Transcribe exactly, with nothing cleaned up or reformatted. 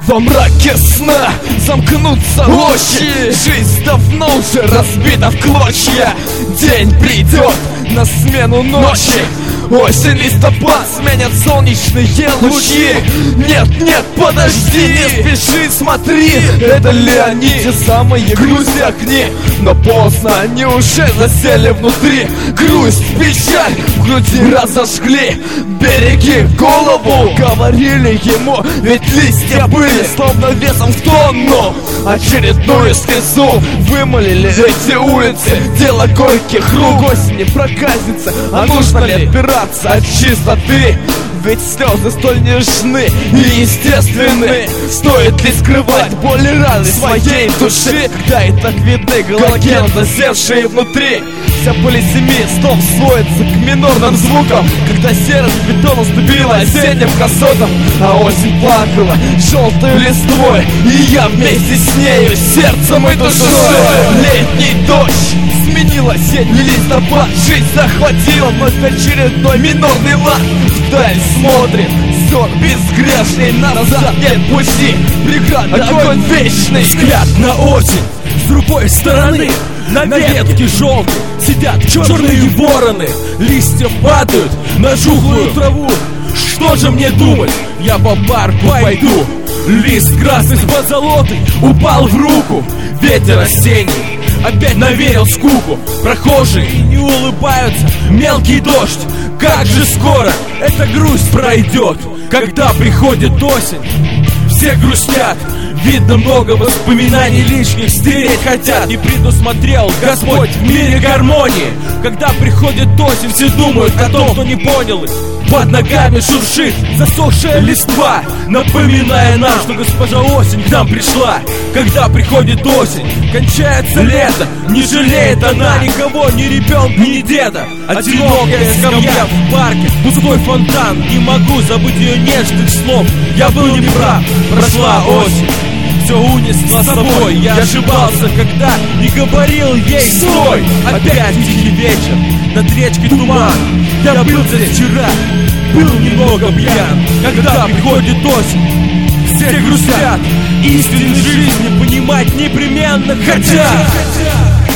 Во мраке сна замкнутся очи. Жизнь давно уже разбита в клочья. День придет на смену ночи. Осень, листопад сменят солнечные лучи. Нет, нет, подожди, не спеши, смотри. Это ли они, те самые грусть и огни? Но поздно, они уже засели внутри. Грусть, печаль в груди разожгли. Береги голову, говорили ему, ведь листья были словно весом в тонну. Очередную слезу вымолили эти улицы. Дело горьких рук, осени проказница. А нужно ли отбираться от чистоты? Ведь слезы столь нежны и естественны. Стоит ли скрывать боль и раны своей души, когда и так видны галоген, засевшие внутри? Вся полисемия снова сводится к минорным звукам, когда серость бетона ступила осенним красотам. А осень плакала желтой листвой, и я вместе с нею, сердцем и душой. Летний дождь сменил осенний листопад. Жизнь захватила вновь очередной минорный лад. Вдаль смотрит сон безгрешный, назад нет пути. Преграда, огонь вечный. Взгляд на осень с другой стороны. На ветке желтой сидят черные вороны. Листья падают на жухлую траву. Что же мне думать? Я по парку пойду. Лист красный с позолотой упал в руку. Ветер осенний опять навеял скуку. Прохожие не улыбаются. Мелкий дождь, как же скоро эта грусть пройдет. Когда приходит осень, все грустят. Видно, много воспоминаний лишних стереть хотят. Не предусмотрел Господь в мире гармонии. Когда приходит осень, все думают о том, кто не понял их. Под ногами шуршит засохшая листва, напоминая нам, что госпожа осень к нам пришла. Когда приходит осень, кончается лето. Не жалеет она никого, ни ребенка, ни деда. Одинокая скамья в парке, пустой фонтан. Не могу забыть ее нежных слов. Я был неправ, прошла осень, все унесла с собой. Я ошибался, когда не говорил ей стой. Опять тихий вечер, над речкой туман. Я был здесь вчера, был немного пьян. Когда приходит осень, все грустят. Истины жизни понимать непременно хотят.